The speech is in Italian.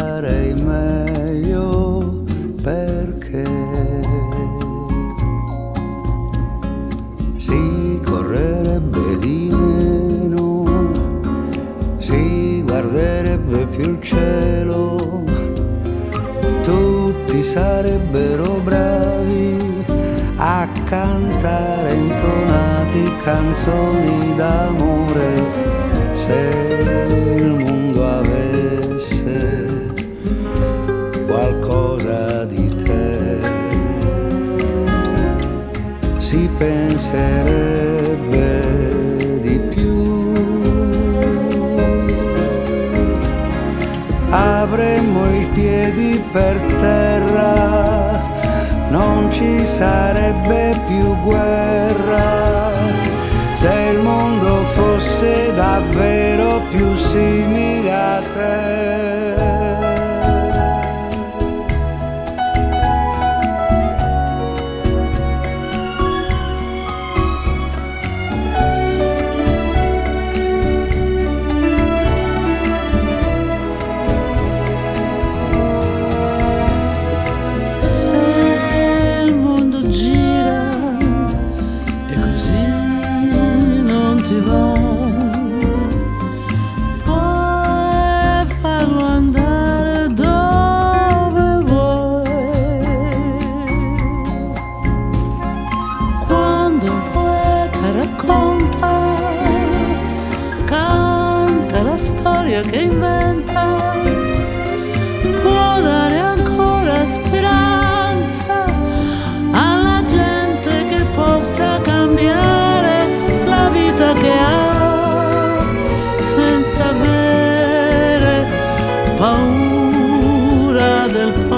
farei meglio perché si correrebbe di meno, si guarderebbe più il cielo, tutti sarebbero bravi a cantare intonati canzoni d'amore. Se il mondo avesse qualcosa di te, si penserebbe di più. Avremmo i piedi per terra, non ci sarebbe più guerra. Se il mondo fosse davvero più simile a te. Puoi farlo andare dove vuoi. Quando un poeta racconta, canta la storia che inventa, può dare ancora speranza alla gente che possa cambiare la vita che ha, senza avere paura del